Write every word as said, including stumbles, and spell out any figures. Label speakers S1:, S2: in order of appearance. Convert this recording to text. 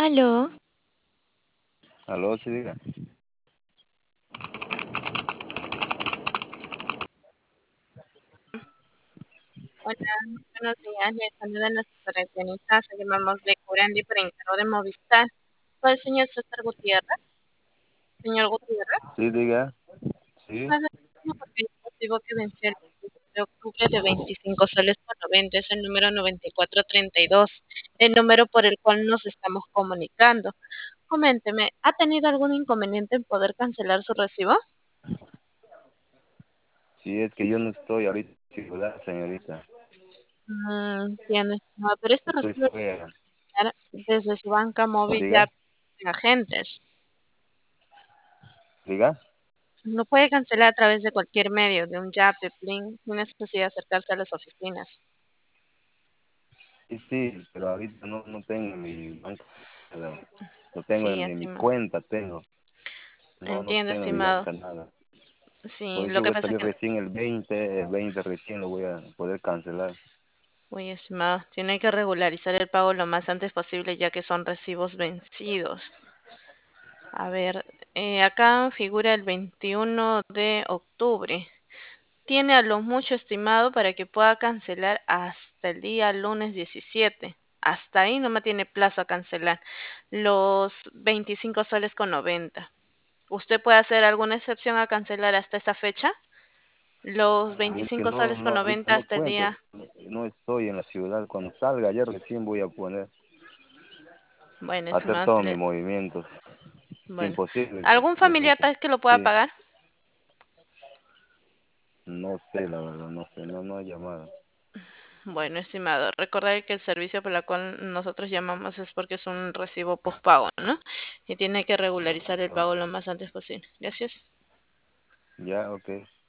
S1: Aló,
S2: Aló, sí, diga.
S3: Hola, buenos días. Les saluda la supervisora. Se llamamos de Curandi por encargo de Movistar. Soy el señor César Gutiérrez. Señor Gutiérrez,
S2: Sí, diga. Sí.
S3: ¿cuál es el motivo que venció el veintisiete de octubre de veinticinco soles con noventa? Es el número noventa y cuatro treinta y dos, el número por el cual nos estamos comunicando. Coménteme, ¿ha tenido algún inconveniente en poder cancelar su recibo?
S2: Sí, es que yo no estoy ahorita en ciudad, señorita.
S3: Mm, entiendo, estimado, pero este
S2: Estoy
S3: recibo
S2: fuera.
S3: lo desde su banca móvil ya
S2: Diga,
S3: en agentes.
S2: diga.
S3: No puede cancelar a través de cualquier medio, de un Yape, Plin, sin necesidad de acercarse a las oficinas.
S2: Sí, sí, pero ahorita no, no tengo mi banca. No no tengo
S3: Sí,
S2: en mi, mi
S3: estimado.
S2: cuenta, tengo. No, no
S3: Entiendo,
S2: tengo en mi
S3: estimado.
S2: banca nada.
S3: Sí,
S2: Por
S3: lo
S2: eso
S3: que
S2: voy a
S3: pasa es
S2: salir
S3: que,
S2: recién el veinte, el veinte recién lo voy a poder cancelar.
S3: uy, estimado, tiene que regularizar el pago lo más antes posible ya que son recibos vencidos. A ver, eh, acá figura el veintiuno de octubre. Tiene a lo mucho estimado para que pueda cancelar hasta el día lunes diecisiete. Hasta ahí no me tiene plazo a cancelar los veinticinco soles con noventa. ¿Usted puede hacer alguna excepción a cancelar hasta esa fecha? Los
S2: Y es que
S3: veinticinco
S2: no,
S3: soles con
S2: no, ahorita
S3: noventa
S2: no
S3: hasta el
S2: cuento.
S3: día.
S2: No estoy en la ciudad. Cuando salga ya recién voy a poner,
S3: Bueno,
S2: hacer
S3: estimado,
S2: todos mis
S3: le-
S2: movimientos. Es
S3: bueno.
S2: imposible que
S3: ¿Algún
S2: me
S3: familiar
S2: ocupe.
S3: tal vez que lo pueda
S2: Sí.
S3: pagar?
S2: No sé, la verdad, no sé, no, no he llamado.
S3: Bueno, estimado, recordar que el servicio por el cual nosotros llamamos es porque es un recibo postpago, ¿no? Y tiene que regularizar el pago lo más antes posible. Gracias.
S2: Ya, ok.